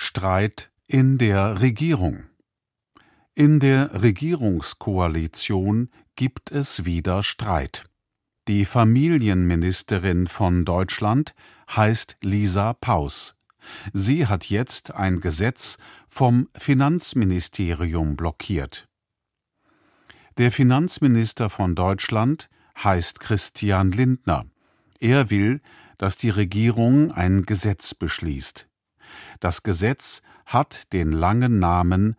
Streit in der Regierung. In der Regierungskoalition gibt es wieder Streit. Die Familienministerin von Deutschland heißt Lisa Paus. Sie hat jetzt ein Gesetz vom Finanzministerium blockiert. Der Finanzminister von Deutschland heißt Christian Lindner. Er will, dass die Regierung ein Gesetz beschließt. Das Gesetz hat den langen Namen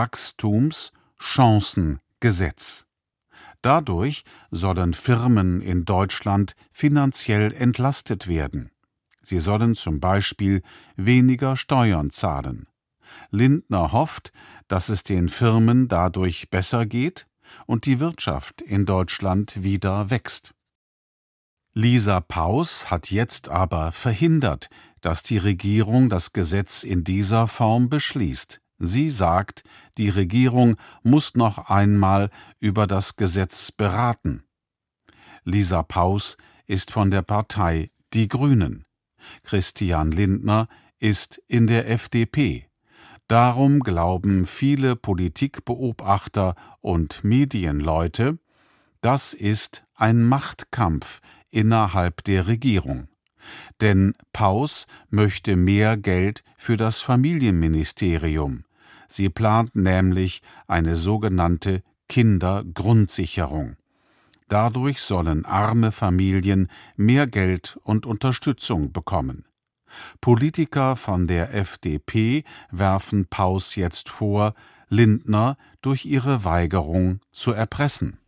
Wachstumschancengesetz. Dadurch sollen Firmen in Deutschland finanziell entlastet werden. Sie sollen zum Beispiel weniger Steuern zahlen. Lindner hofft, dass es den Firmen dadurch besser geht und die Wirtschaft in Deutschland wieder wächst. Lisa Paus hat jetzt aber verhindert, dass die Regierung das Gesetz in dieser Form beschließt. Sie sagt, die Regierung muss noch einmal über das Gesetz beraten. Lisa Paus ist von der Partei Die Grünen. Christian Lindner ist in der FDP. Darum glauben viele Politikbeobachter und Medienleute, das ist ein Machtkampf innerhalb der Regierung. Denn Paus möchte mehr Geld für das Familienministerium. Sie plant nämlich eine sogenannte Kindergrundsicherung. Dadurch sollen arme Familien mehr Geld und Unterstützung bekommen. Politiker von der FDP werfen Paus jetzt vor, Lindner durch ihre Weigerung zu erpressen.